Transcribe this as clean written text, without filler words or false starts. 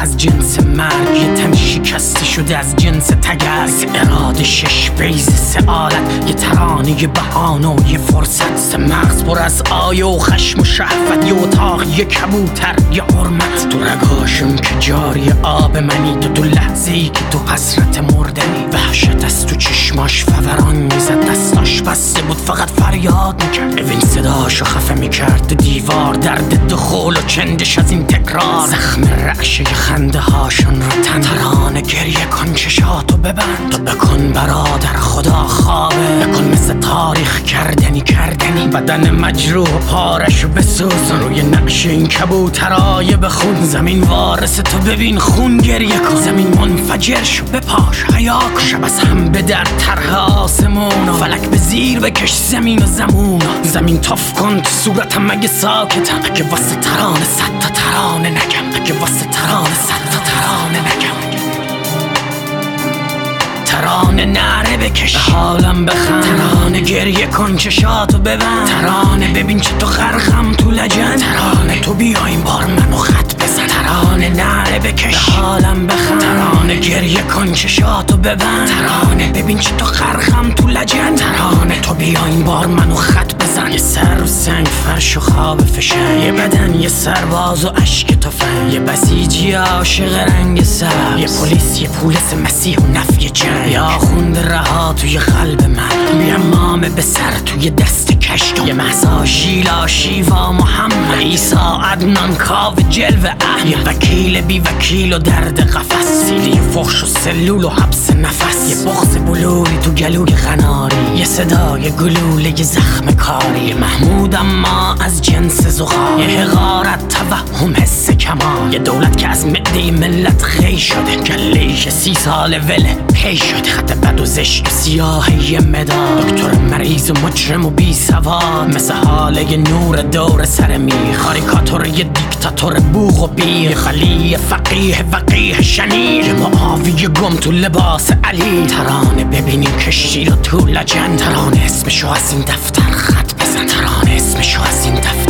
از جنس مرگ، یه تن شکسته شده از جنس تگرگ. سه اراده، شش بیض، سه آلت، یه ترانه، یه بهانه و یه فرصت. سه مغز پر از آیه و خشم و شهوت، یه اتاق، یه کبوتر، یه حرمت. تو رگاشون که جاری آب منی، تو لحظه‌ای که تو حسرت مردنی. وحشت از تو چشماش فوران میزد، دستاش بسته بود فقط فریاد میکرد. اوین صداشو خفه میکرد دیوار، درد دخول و چندش از این تکرار. زخم رعشه خنده هاشون رو تن، ترانه گریه کن چشاتو ببند. تو بکن برادر خدا خوابه، بکن مثل تاریخ کردنی بدن مجروح و پارشو بسوزن. روی نقش این کبوترای بخون، زمین وارث تو ببین خون گریه کن. زمین منفجر شو بپاش حیا کن، شب از هم به در طرح آسمون، فلک به زیر بکش زمین و زمون. زمین تف کن تو صورتم مگه ساکتم، اگه واسه ترانه 100 تا ترانه نگم، اگه واسه ترانه 100 تا ترانه نگم. ترانه نعره بکش، به حالم بخند. ترانه گریه کن چشاتو ببند. ترانه ببین چه تو غرقم تو لجن. ترانه تو بیا این بار منو خط بزن. ترانه نعره بکش، به حالم بخند. ترانه گریه کن چشاتو ببند. ترانه ببین چه تو غرقم تو لجن. ترانه تو بیا این بار منو خط بزن. یه سر و سنگ، فرش و خواب فشن، یه بدن، یه سرباز و عشق تفنگ، یه بسیجی عاشق رنگ سبز، یه پلیس، یه پولس مسیح و نفی جنگ. یا خوند رها توی قلب من، یه امامه به سر توی دست کشت، یه مهسا شیلا شیوا محمد، عیسا عدنان کاو جلو احمد، یه وکیل بی وکیل و درد قفس، سیلی فحش و سلول و حبس نفس، یه بغض بلوری تو گلوی قناری، یه صدای گلوله، یه زخم کاری. محمود اما از جنس زغال، یه حقارت، توهم، حس کمال، یه دولت که از معده ملت خی شده، گله‌ای که 30 سال وله پی شده، خط بد و زشت و سیاه یه مداد، دکتر مریض و مجرم و بی سواد، مثل حاله یه نور دور سر میخ، کاریکاتور یه دیکتاتور بوغ و بیر، یه خلی فقیه وقیه شنیر، یه معاوی گم تو لباس علی. ترانه ببینیم کشتی رو تو لجن، ترانه اسمشو از این دفتر خط بزن، ترانه اسمشو از این دفتر